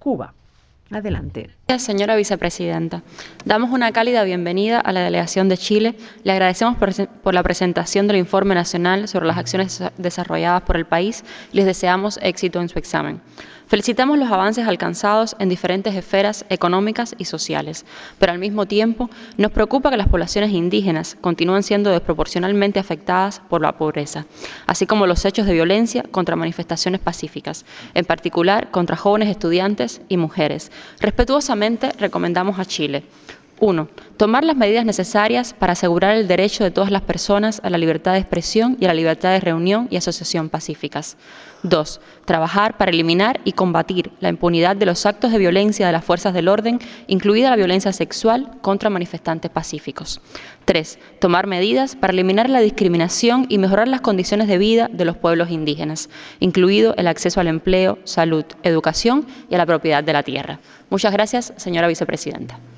Cuba. Adelante. Gracias, señora vicepresidenta. Damos una cálida bienvenida a la delegación de Chile. Le agradecemos por la presentación del informe nacional sobre las acciones desarrolladas por el país y les deseamos éxito en su examen. Felicitamos los avances alcanzados en diferentes esferas económicas y sociales, pero al mismo tiempo nos preocupa que las poblaciones indígenas continúen siendo desproporcionalmente afectadas por la pobreza, así como los hechos de violencia contra manifestaciones pacíficas, en particular contra jóvenes estudiantes y mujeres. Respetuosamente recomendamos a Chile: 1. Tomar las medidas necesarias para asegurar el derecho de todas las personas a la libertad de expresión y a la libertad de reunión y asociación pacíficas. 2. Trabajar para eliminar y combatir la impunidad de los actos de violencia de las fuerzas del orden, incluida la violencia sexual contra manifestantes pacíficos. 3. Tomar medidas para eliminar la discriminación y mejorar las condiciones de vida de los pueblos indígenas, incluido el acceso al empleo, salud, educación y a la propiedad de la tierra. Muchas gracias, señora vicepresidenta.